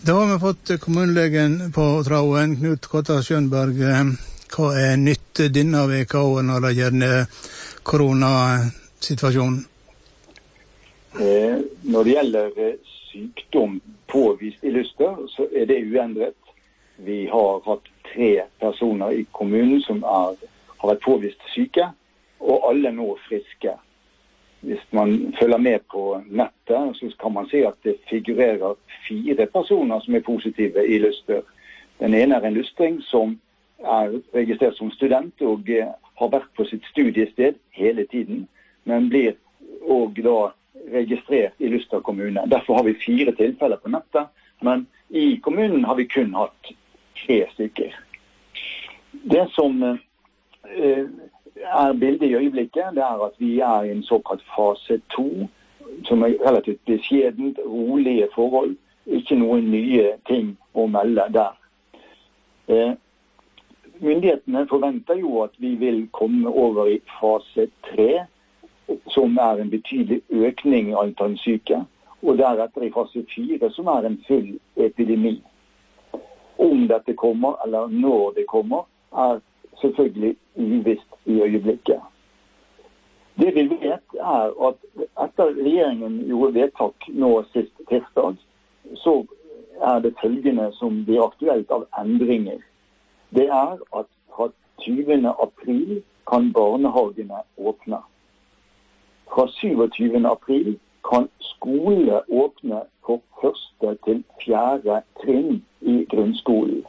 Da har vi fått kommunlegen på tråden, Knut Kotta Schönberg. Hva nytt denne veka når det gjelder koronasituasjonen? Når det gjelder sykdom påvist i Luster, så det uendret. Vi har hatt 3 personer i kommunen som har vært påvist syke, og alle nå friske. Hvis man følger med på nettet, så kan man se at det figurerer 4 personer som positive i Luster. Den ene en lustring som registrert som student og har vært på sitt studiested hele tiden, men blir også da registrert i Luster kommune. Derfor har vi 4 tilfeller på nettet, men i kommunen har vi kun hatt 3 stykker. Det som bildet i øyeblikket, det at vi i en såkalt fase 2, som relativt beskjedent, rolige forhold, ikke noen nye ting å melde der. Myndighetene forventer jo at vi vil komme over i fase 3, som en betydelig økning i antall syke, og deretter i fase 4, som en full epidemi. Om dette kommer, eller når det kommer, selvfølgelig uvisst i øyeblikket. Det vi vet at etter regjeringen gjorde vedtak nå sist tirsdag, så det følgende som blir aktuelt av endringer. Det at fra 20. april kan barnehagene åpne. Fra 27. april kan skole åpne for 1. til 4. trinn i grunnskolen.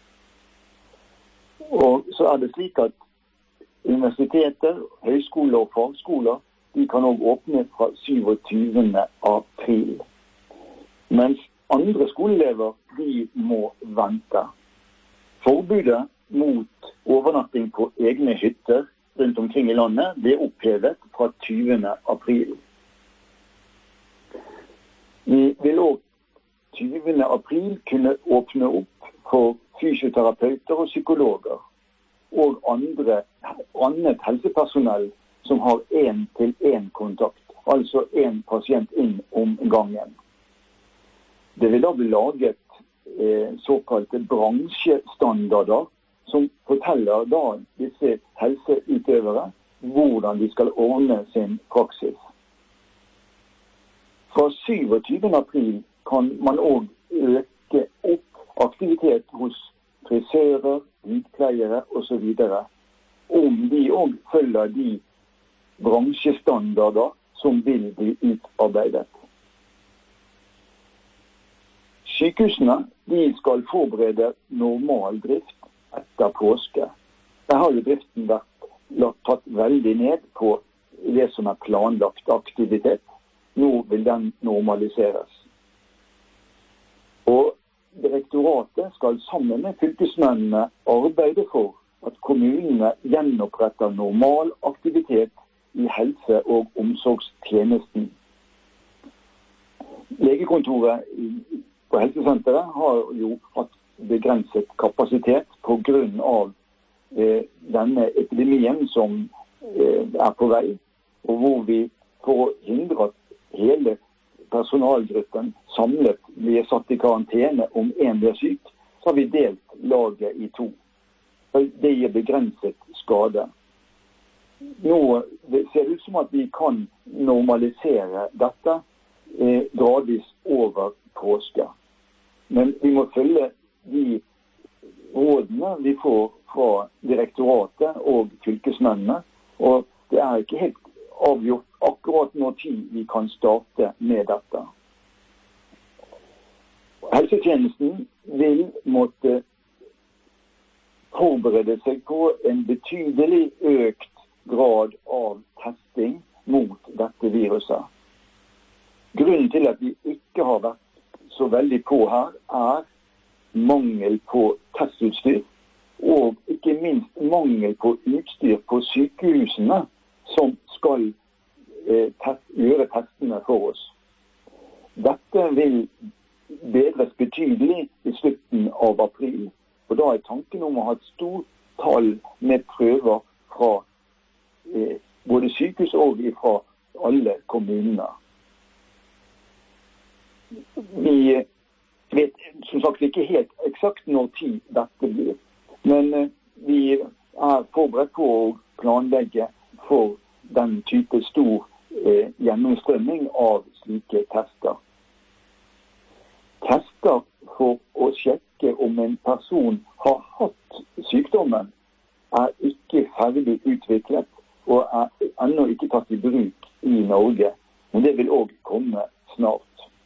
Og så det slik at universiteter, høyskoler og fagskoler, de kan også åpne fra 27. april. Mens andre skoleelever, de må vente. Forbudet mot overnatting på egne hytter rundt omkring i landet ble opphevet fra 20. april. Vi vil også 20. april kunne åpne opp for fysioterapeuter og psykologer og annet helsepersonell som har 1-til-1 kontakt, altså en pasient inn om gangen. Det vil da bli laget såkalte bransjestandarder som forteller da disse helseutøvere hvordan de skal ordne sin praksis. Fra 27. april kan man også øke opp aktivitet hos frisører, hudpleiere og så videre, om de også følger de bransjestandarder som vil bli utarbeidet. Sykehusene de skal forberede normal drift etter påske. Der har jo driften vært tatt veldig ned på det som planlagt aktivitet. Nå vil den normaliseres. Og direktoratet skal sammen med fylkesmennene arbeide for at kommunene gjenoppretter normal aktivitet i helse- og omsorgstjenesten. Legekontoret på helsesenteret har jo hatt begrenset kapasitet på grunn av denne epidemien som på vei, og hvor vi for å hindre at hele personalgruppen samlet blir satt i karantene om en blir syk, så har vi delt laget i 2. Det gir begrenset skade. Nå ser det ut som at vi kan normalisere dette gradvis over påske. Men vi må følge de rådene vi får fra direktoratet og fylkesmennene, og det ikke helt avgjort akkurat når tid vi kan starte med dette. Helsetjenesten vil måtte forberede seg på en betydelig økt grad av testing mot dette viruset. Grunnen til at vi ikke har vært så veldig på her, mangel på testutstyr, og ikke minst mangel på utstyr på sykehusene som skal gjøre testene for oss. Dette vil bedres betydelig i slutten av april, og da tanken om å ha et stort tall med prøver fra både sykehus og fra alle kommuner. Vi vet som sagt ikke helt eksakt når tid dette blir. Men vi forberedt på å planlegge for den type stor gjennomstrømming av slike tester. Tester for å sjekke om en person har hatt sykdommen ikke ferdig utviklet og ennå ikke tatt i bruk i Norge. Men det vil også komme snart.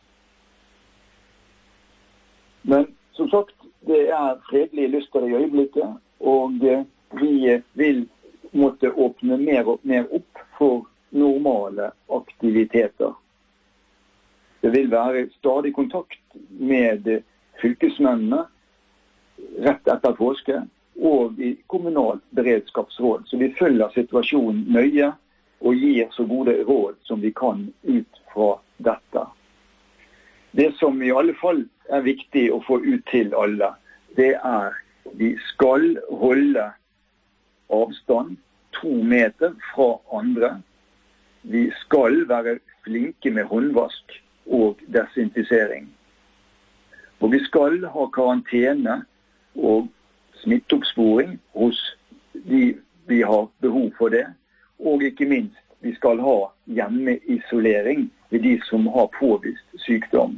Men som sagt, det fredelige lyster i øyeblikket, og vi vil måtte åpne mer og mer opp for normale aktiviteter. Det vil være stadig kontakt med fylkesmennene rett etter påske og i kommunalt beredskapsråd. Så vi følger situasjonen nøye og gir så gode råd som vi kan ut fra dette. Det som i alle fall viktig å få ut til alle, det vi skal holde avstand 2 meter fra andre. Vi skal være flinke med håndvask og desinfisering. Og vi skal ha karantene og smitteoppsporing hos de vi har behov for det. Og ikke minst, vi skal ha hjemmeisolering ved de som har påvist sykdom.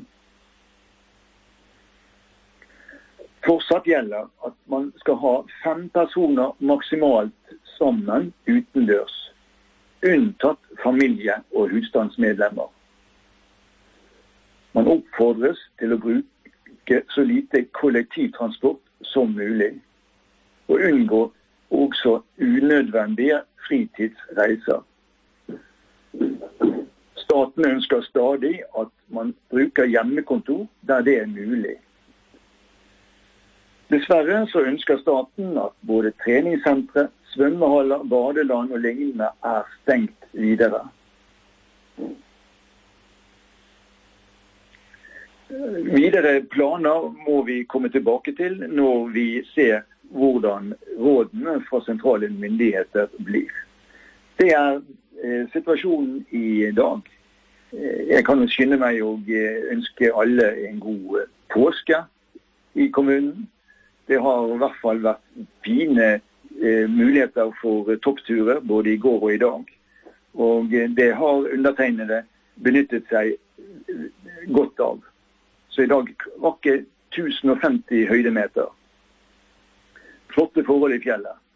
Fortsatt gjelder at man skal ha 5 personer maksimalt sammen utendørs, unntatt familie og husstandsmedlemmer. Man oppfordres til å bruke så lite kollektivtransport som mulig, og unngå også unødvendige fritidsreiser. Staten ønsker stadig at man bruker hjemmekontor der det mulig. Dessverre så ønsker staten at både treningssentre, svømmehaller, badeland og lignende stengt videre. Videre planer må vi komme tilbake til når vi ser hvordan rådene fra sentrale myndigheter blir. Det situasjonen i dag. Jeg kan skynde meg og ønske alle en god påske i kommunen. Det har i hvert fall vært fine muligheter for toppturer både i går og i dag. Og det har undertegnede benyttet seg godt av. Så i dag var ikke 1050 høydemeter. Flotte forhold i fjellet.